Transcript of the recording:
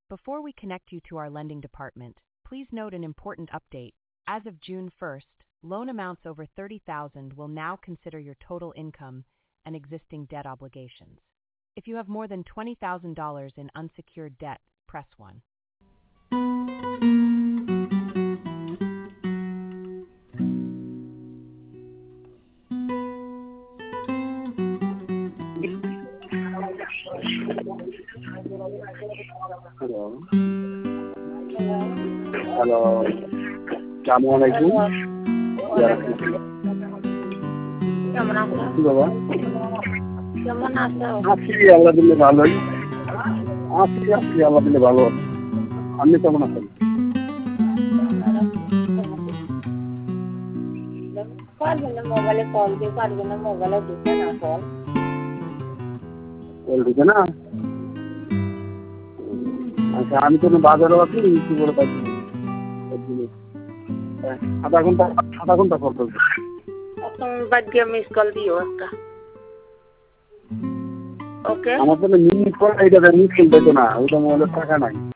Before we connect you to our lending department, please note an important update. As of June 1st, loan amounts over $30,000 will now consider your total income and existing debt obligations. If you have more than $20,000 in unsecured debt, press 1. Hello. Hello. Assalamualaikum. Ya. কেমন আছো? কি বাবা? কেমন আছো? আছি আল্লাহ দিলে ভালোই। আছি আল্লাহ দিলে ভালো। আপনি কেমন আছেন? পারবে না মোবাইলে কল দিয়ে পারবে না মোবাইলে ঢুকে না কল ঢুকে না? আচ্ছা আমি তো বাজারে আছি কি করে পাচ্ছি আধা ঘন্টা পর বলবো। এখন বাদ দিয়ে মিস কল দিও একটা। ওকে আমার তো মিনিট পর এটা মিস কল দিত না ওইটা মোবাইলের টাকা নাই।